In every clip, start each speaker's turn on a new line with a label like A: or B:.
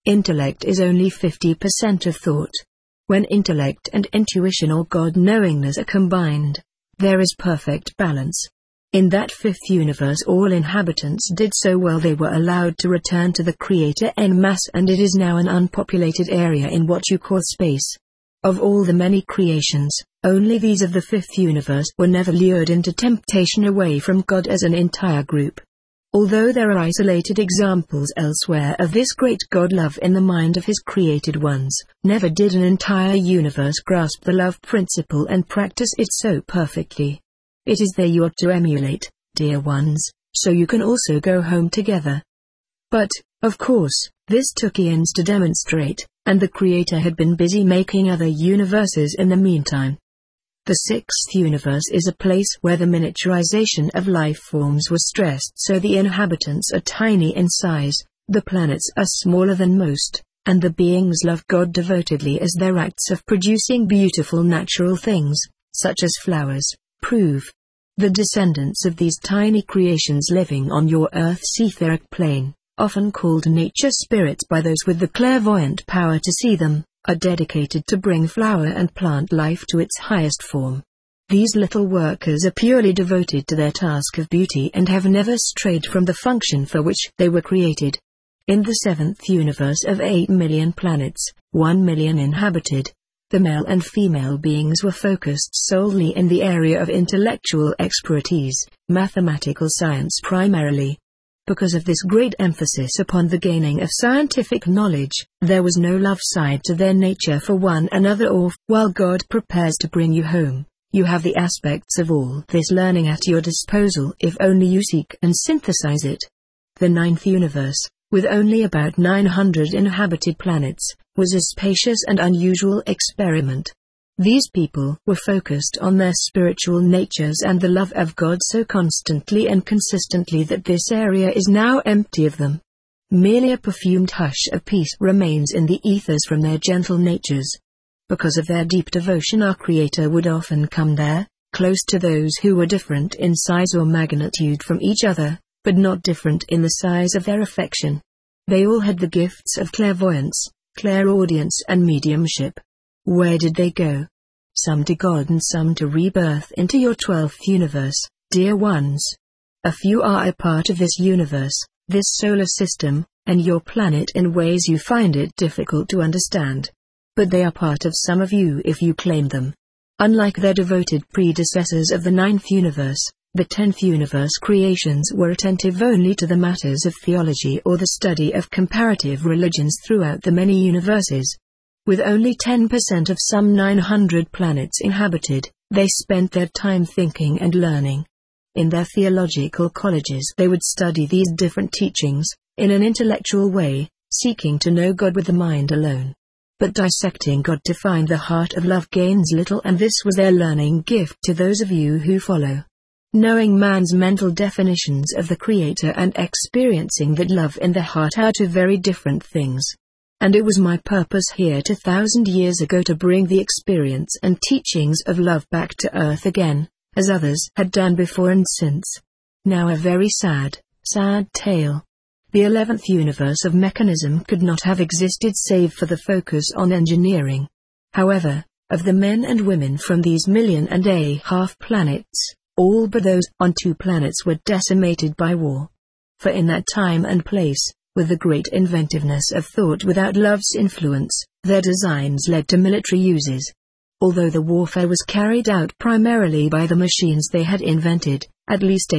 A: Intellect is only 50% of thought. When intellect and intuition or God-knowingness are combined, there is perfect balance. In that fifth universe all inhabitants did so well they were allowed to return to the Creator en masse, and it is now an unpopulated area in what you call space. Of all the many creations, only these of the fifth universe were never lured into temptation away from God as an entire group. Although there are isolated examples elsewhere of this great God love in the mind of his created ones, never did an entire universe grasp the love principle and practice it so perfectly. It is there you ought to emulate, dear ones, so you can also go home together. But, of course, this took eons to demonstrate, and the Creator had been busy making other universes in the meantime. The sixth universe is a place where the miniaturization of life forms was stressed so the inhabitants are tiny in size, the planets are smaller than most, and the beings love God devotedly as their acts of producing beautiful natural things, such as flowers, prove. The descendants of these tiny creations living on your Earth's etheric plane, often called nature spirits by those with the clairvoyant power to see them, are dedicated to bring flower and plant life to its highest form. These little workers are purely devoted to their task of beauty and have never strayed from the function for which they were created. In the seventh universe of 8 million planets, 1 million inhabited, the male and female beings were focused solely in the area of intellectual expertise, mathematical science primarily. Because of this great emphasis upon the gaining of scientific knowledge, there was no love side to their nature for one another or, while God prepares to bring you home, you have the aspects of all this learning at your disposal if only you seek and synthesize it. The ninth universe, with only about 900 inhabited planets, was a spacious and unusual experiment. These people were focused on their spiritual natures and the love of God so constantly and consistently that this area is now empty of them. Merely a perfumed hush of peace remains in the ethers from their gentle natures. Because of their deep devotion our Creator would often come there, close to those who were different in size or magnitude from each other, but not different in the size of their affection. They all had the gifts of clairvoyance, clairaudience and mediumship. Where did they go? Some to God and some to rebirth into your 12th universe, dear ones. A few are a part of this universe, this solar system, and your planet in ways you find it difficult to understand. But they are part of some of you if you claim them. Unlike their devoted predecessors of the 9th universe, the 10th universe creations were attentive only to the matters of theology or the study of comparative religions throughout the many universes. With only 10% of some 900 planets inhabited, they spent their time thinking and learning. In their theological colleges they would study these different teachings, in an intellectual way, seeking to know God with the mind alone. But dissecting God to find the heart of love gains little, and this was their learning gift to those of you who follow. Knowing man's mental definitions of the Creator and experiencing that love in the heart are two very different things. And it was my purpose here 2,000 years ago to bring the experience and teachings of love back to earth again, as others had done before and since. Now a very sad, sad tale. The 11th universe of mechanism could not have existed save for the focus on engineering. However, of the men and women from these 1.5 million planets, all but those on 2 planets were decimated by war. For in that time and place, with the great inventiveness of thought without love's influence, their designs led to military uses. Although the warfare was carried out primarily by the machines they had invented, at least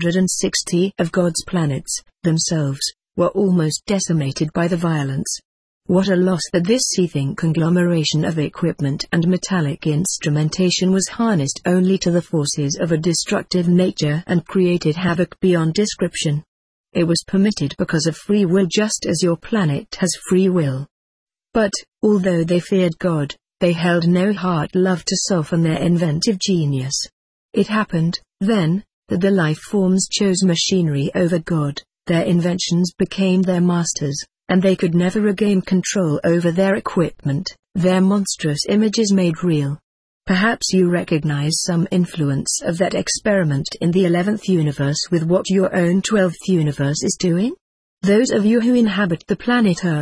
A: 860 of God's planets, themselves, were almost decimated by the violence. What a loss that this seething conglomeration of equipment and metallic instrumentation was harnessed only to the forces of a destructive nature and created havoc beyond description. It was permitted because of free will, just as your planet has free will. But, although they feared God, they held no heart love to soften their inventive genius. It happened, then, that the life forms chose machinery over God, their inventions became their masters, and they could never regain control over their equipment, their monstrous images made real. Perhaps you recognize some influence of that experiment in the 11th universe with what your own 12th universe is doing? Those of you who inhabit the planet Earth,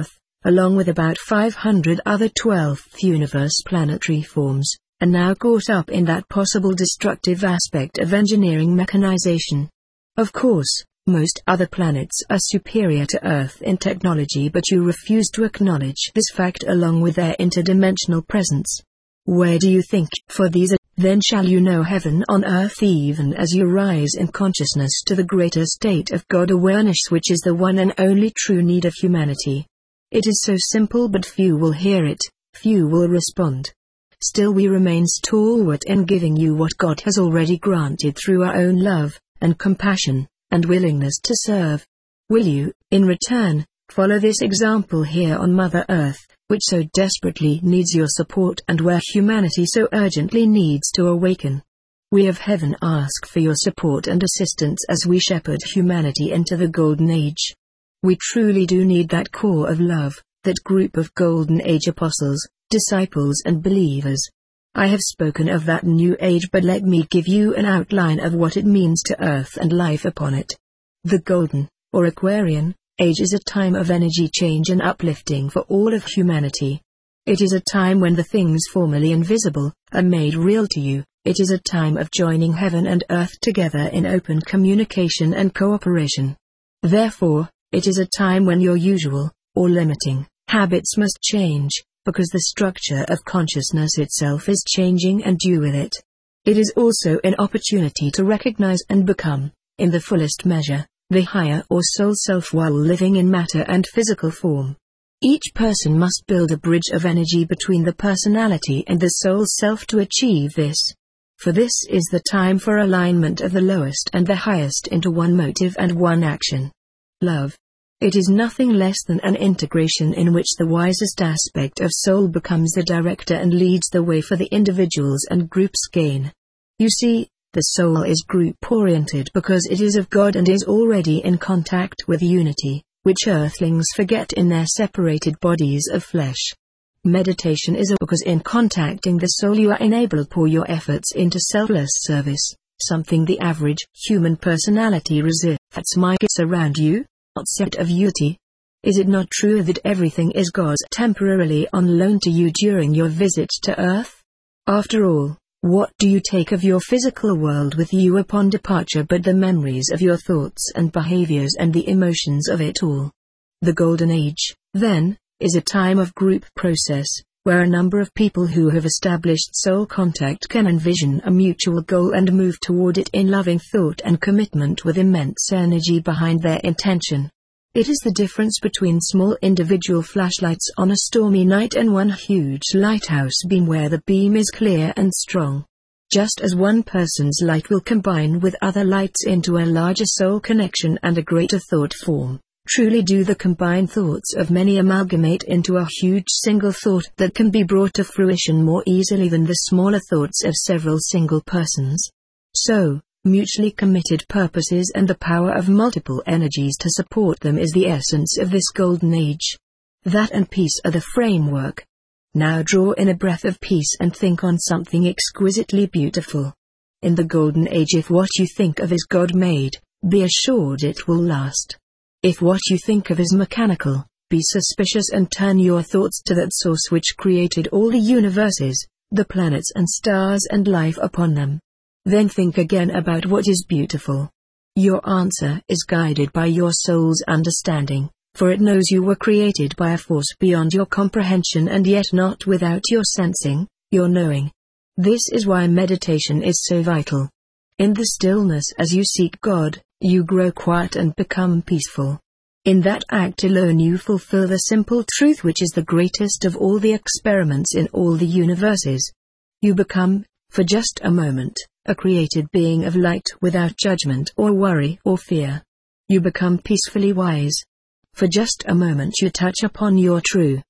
A: along with about 500 other 12th universe planetary forms, are now caught up in that possible destructive aspect of engineering mechanization. Of course, most other planets are superior to Earth in technology, but you refuse to acknowledge this fact along with their interdimensional presence. Where do you think? For these are, then shall you know heaven on earth even as you rise in consciousness to the greater state of God awareness, which is the one and only true need of humanity. It is so simple, but few will hear it, few will respond. Still we remain stalwart in giving you what God has already granted through our own love, and compassion, and willingness to serve. Will you, in return, follow this example here on Mother Earth, which so desperately needs your support and where humanity so urgently needs to awaken? We of heaven ask for your support and assistance as we shepherd humanity into the Golden Age. We truly do need that core of love, that group of Golden Age apostles, disciples and believers. I have spoken of that new age, but let me give you an outline of what it means to Earth and life upon it. The Golden, or Aquarian, Age is a time of energy change and uplifting for all of humanity. It is a time when the things formerly invisible are made real to you. It is a time of joining heaven and earth together in open communication and cooperation. Therefore, it is a time when your usual, or limiting, habits must change, because the structure of consciousness itself is changing and you with it. It is also an opportunity to recognize and become, in the fullest measure, the higher or soul self while living in matter and physical form. Each person must build a bridge of energy between the personality and the soul self to achieve this. For this is the time for alignment of the lowest and the highest into one motive and one action. Love. It is nothing less than an integration in which the wisest aspect of soul becomes the director and leads the way for the individuals and groups' gain. You see, the soul is group-oriented because it is of God and is already in contact with unity, which earthlings forget in their separated bodies of flesh. Meditation is because in contacting the soul you are enabled to pour your efforts into selfless service, something the average human personality resists. That's my guess around you, set of unity. Is it not true that everything is God's temporarily on loan to you during your visit to Earth? After all, what do you take of your physical world with you upon departure but the memories of your thoughts and behaviors and the emotions of it all? The Golden Age, then, is a time of group process, where a number of people who have established soul contact can envision a mutual goal and move toward it in loving thought and commitment with immense energy behind their intention. It is the difference between small individual flashlights on a stormy night and one huge lighthouse beam where the beam is clear and strong. Just as one person's light will combine with other lights into a larger soul connection and a greater thought form, truly do the combined thoughts of many amalgamate into a huge single thought that can be brought to fruition more easily than the smaller thoughts of several single persons. So, mutually committed purposes and the power of multiple energies to support them is the essence of this Golden Age. That and peace are the framework. Now draw in a breath of peace and think on something exquisitely beautiful. In the Golden Age, if what you think of is God-made, be assured it will last. If what you think of is mechanical, be suspicious and turn your thoughts to that source which created all the universes, the planets and stars and life upon them. Then think again about what is beautiful. Your answer is guided by your soul's understanding, for it knows you were created by a force beyond your comprehension and yet not without your sensing, your knowing. This is why meditation is so vital. In the stillness as you seek God, you grow quiet and become peaceful. In that act alone you fulfill the simple truth which is the greatest of all the experiments in all the universes. You become, for just a moment, a created being of light without judgment or worry or fear. You become peacefully wise. For just a moment you touch upon your true,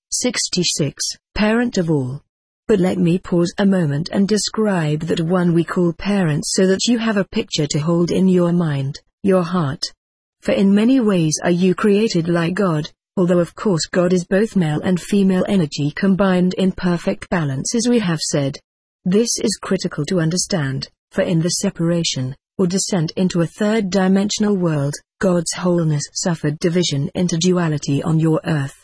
A: 66, parent of all. But let me pause a moment and describe that one we call parents so that you have a picture to hold in your mind, your heart. For in many ways are you created like God, although of course God is both male and female energy combined in perfect balance as we have said. This is critical to understand, for in the separation, or descent into a third-dimensional world, God's wholeness suffered division into duality on your earth.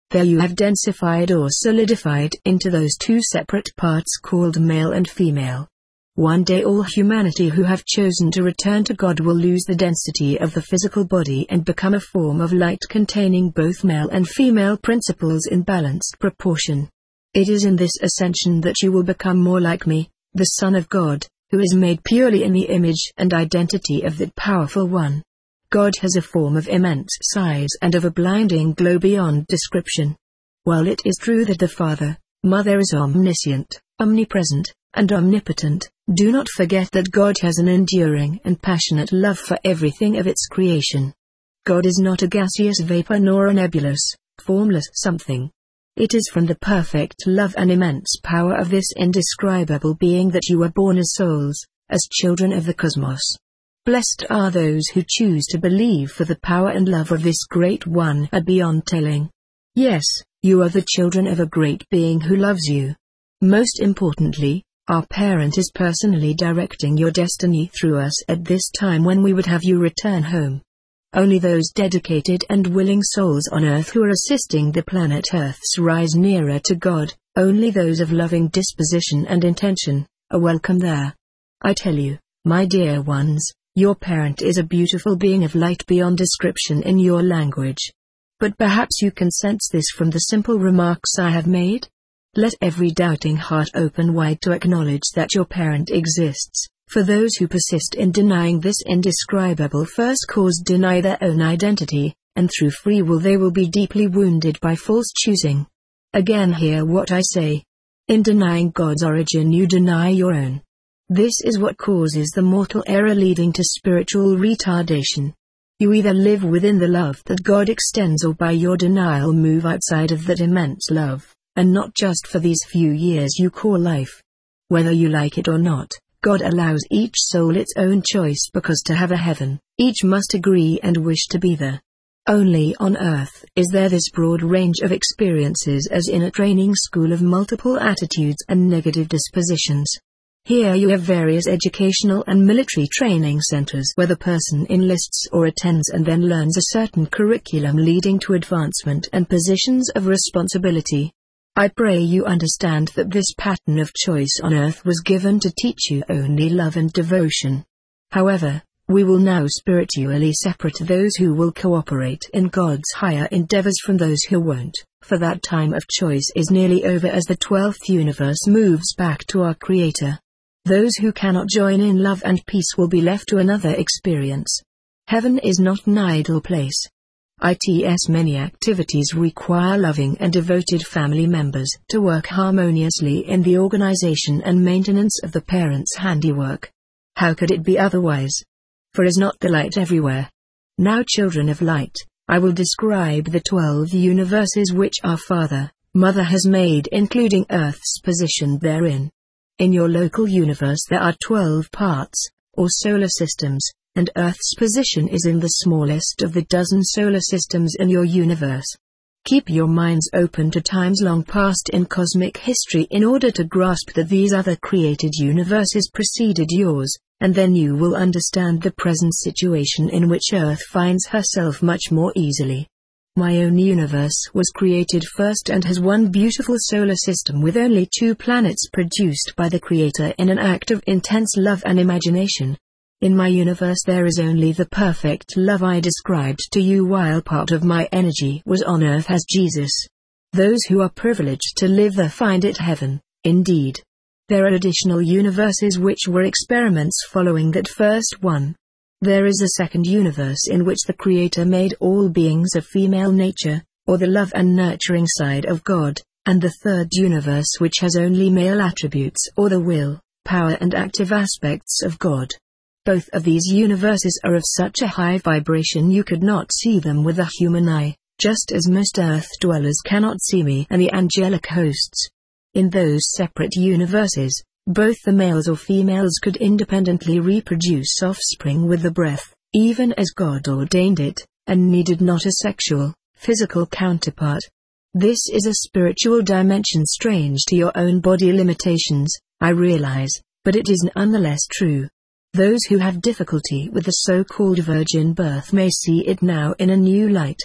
A: There you have densified or solidified into those two separate parts called male and female. One day all humanity who have chosen to return to God will lose the density of the physical body and become a form of light containing both male and female principles in balanced proportion. It is in this ascension that you will become more like me, the Son of God, who is made purely in the image and identity of that powerful one. God has a form of immense size and of a blinding glow beyond description. While it is true that the Father, Mother is omniscient, omnipresent, and omnipotent, do not forget that God has an enduring and passionate love for everything of its creation. God is not a gaseous vapor nor a nebulous, formless something. It is from the perfect love and immense power of this indescribable being that you were born as souls, as children of the cosmos. Blessed are those who choose to believe, for the power and love of this great one are beyond telling. Yes, you are the children of a great being who loves you. Most importantly, our parent is personally directing your destiny through us at this time when we would have you return home. Only those dedicated and willing souls on earth who are assisting the planet Earth's rise nearer to God, only those of loving disposition and intention, are welcome there. I tell you, my dear ones, your parent is a beautiful being of light beyond description in your language. But perhaps you can sense this from the simple remarks I have made? Let every doubting heart open wide to acknowledge that your parent exists. For those who persist in denying this indescribable first cause deny their own identity, and through free will they will be deeply wounded by false choosing. Again hear what I say. In denying God's origin you deny your own. This is what causes the mortal error leading to spiritual retardation. You either live within the love that God extends, or by your denial move outside of that immense love, and not just for these few years you call life. Whether you like it or not, God allows each soul its own choice, because to have a heaven, each must agree and wish to be there. Only on earth is there this broad range of experiences as in a training school of multiple attitudes and negative dispositions. Here you have various educational and military training centers where the person enlists or attends and then learns a certain curriculum leading to advancement and positions of responsibility. I pray you understand that this pattern of choice on earth was given to teach you only love and devotion. However, we will now spiritually separate those who will cooperate in God's higher endeavors from those who won't, for that time of choice is nearly over as the 12th universe moves back to our Creator. Those who cannot join in love and peace will be left to another experience. Heaven is not an idle place. Its many activities require loving and devoted family members to work harmoniously in the organization and maintenance of the parents' handiwork. How could it be otherwise? For is not the light everywhere? Now, children of light, I will describe the 12 universes which our Father, Mother has made, including Earth's position therein. In your local universe there are 12 parts, or solar systems, and Earth's position is in the smallest of the dozen solar systems in your universe. Keep your minds open to times long past in cosmic history in order to grasp that these other created universes preceded yours, and then you will understand the present situation in which Earth finds herself much more easily. My own universe was created first and has one beautiful solar system with only 2 planets produced by the Creator in an act of intense love and imagination. In my universe there is only the perfect love I described to you while part of my energy was on earth as Jesus. Those who are privileged to live there find it heaven, indeed. There are additional universes which were experiments following that first one. There is a second universe in which the Creator made all beings of female nature, or the love and nurturing side of God, and the third universe which has only male attributes, or the will, power and active aspects of God. Both of these universes are of such a high vibration you could not see them with a human eye, just as most earth dwellers cannot see me and the angelic hosts. In those separate universes, both the males or females could independently reproduce offspring with the breath, even as God ordained it, and needed not a sexual, physical counterpart. This is a spiritual dimension strange to your own body limitations, I realize, but it is nonetheless true. Those who have difficulty with the so-called virgin birth may see it now in a new light.